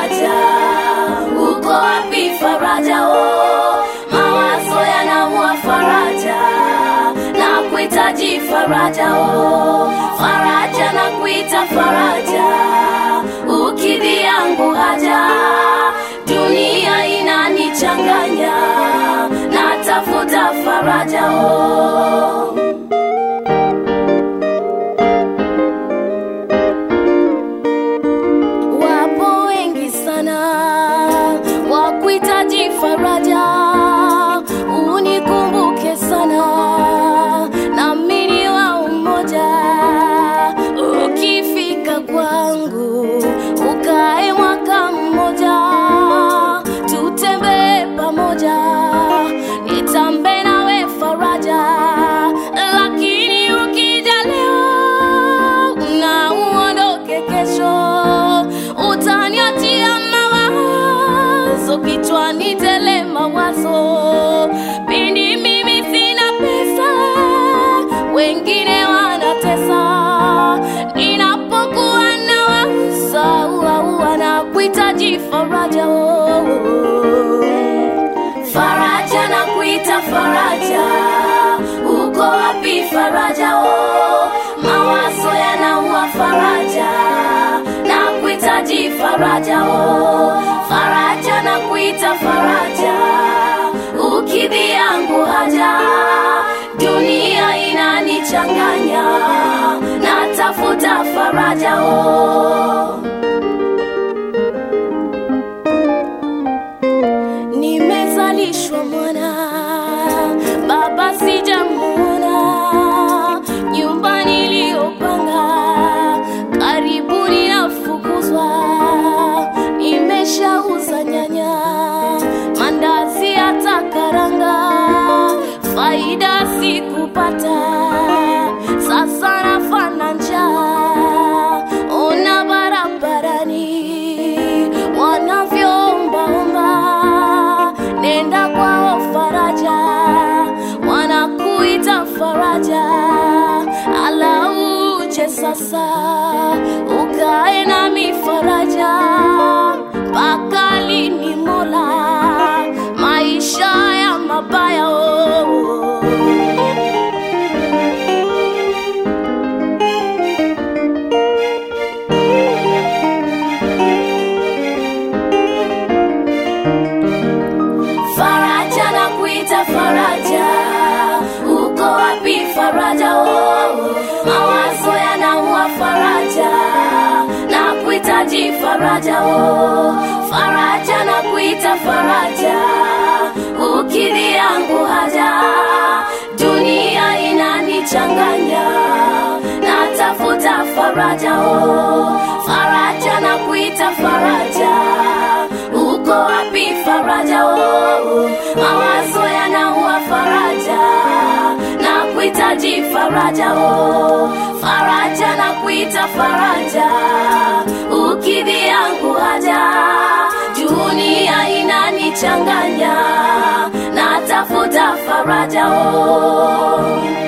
faraja, uko wapi faraja? Mawazo yanaua faraja, na kuhitaji faraja. Faraja na kuita faraja, ukidhi yangu haja. Dunia inanichanganya, natafuta faraja. Wapo wengi sana wakuhitaji faraja, unikumbuke sana nami ni wa umoja. Ukifika kwangu ukae mwaka mmoja, tutembee pamoja, nitambe nawe faraja. Lakini ukija leo na uondoke kesho, utaniachia mawazo kichwani tele mawazo. Pindi mimi sina pesa, wengine wanatesa. Ninapokuwa na waza na kuhitaji faraja. Faraja na kuita faraja, uko wapi faraja? Mawazo yanaua faraja, na kuhitaji faraja. Faraja na kuita faraja, ukidhi yangu haja. Dunia inanichanganya, natafuta faraja. Nimezalishwa mwana, baba sijamuona. Nyumba niliyopanga karibuni nafukuzwa. Nimeshauza nyanya, mandazi hata karanga, faida sikupata. Sasa nafana njaa, ona barabarani wanavyoomba. Nenda kwao faraja, wanakuita faraja. Ala uje sasa, ukae nami faraja. Mpaka lini Mola, maisha ya mabaya? Faraja na kuita faraja, uko wapi faraja? Mawazo yanaua faraja, na kuhitaji faraja. Faraja na kuita faraja, ukidhi yangu haja. Dunia inanichanganya, natafuta faraja. Faraja na kuita faraja, uko wapi faraja? Mawazo yanaua faraja, na kuhitaji faraja. Faraja na kuita faraja, ukidhi yangu haja. Dunia inanichanganya, natafuta faraja.